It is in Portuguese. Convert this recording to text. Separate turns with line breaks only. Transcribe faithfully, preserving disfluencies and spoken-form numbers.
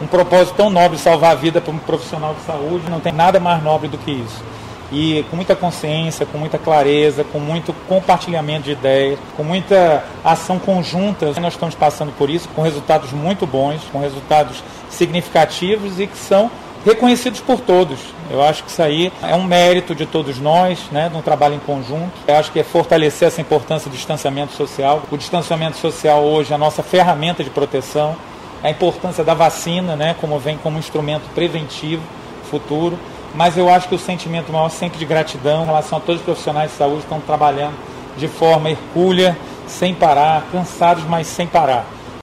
um propósito tão nobre, salvar a vida para um profissional de saúde, não tem nada mais nobre do que isso. E com muita consciência, com muita clareza, com muito compartilhamento de ideias, com muita ação conjunta, nós estamos passando por isso, com resultados muito bons, com resultados significativos e que são reconhecidos por todos. Eu acho que isso aí é um mérito de todos nós, né, de um trabalho em conjunto. Eu acho que é fortalecer essa importância do distanciamento social. O distanciamento social hoje é a nossa ferramenta de proteção, a importância da vacina, né, como vem como instrumento preventivo futuro. Mas eu acho que o sentimento maior sempre de gratidão em relação a todos os profissionais de saúde que estão trabalhando de forma hercúlea, sem parar, cansados, mas sem parar.